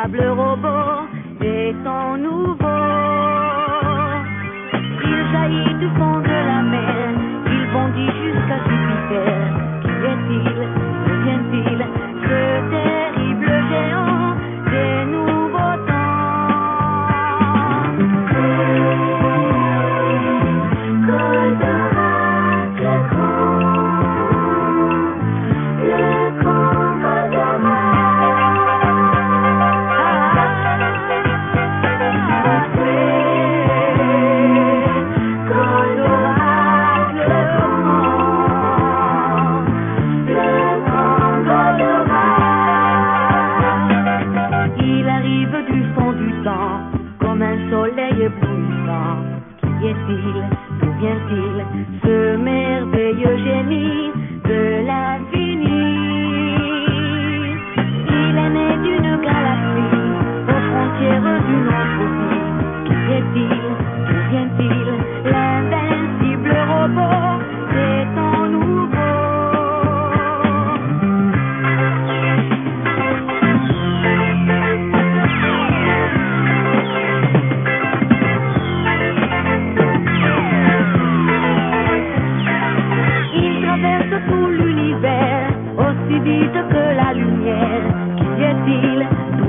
insaisissable robot, c'est son nouveau. Il jaillit du fond de la mer, il bondit jusqu'à Jupiter. Qui est-il? D'où vient-il? Ce terrible géant des nouveaux temps. Goldorak, le grand Goldorak. Du fond du temps, comme un soleil éblouissant. Qui est-il? D'où vient-il? Ce merveilleux génie de l'infini. Il est né d'une galaxie aux frontières d'une autre vie. Qui est-il? D'où vient-il? L'invincible robot, c'est son nouveau. Tout l'univers, aussi vite que la lumière. Qui est-il? D'où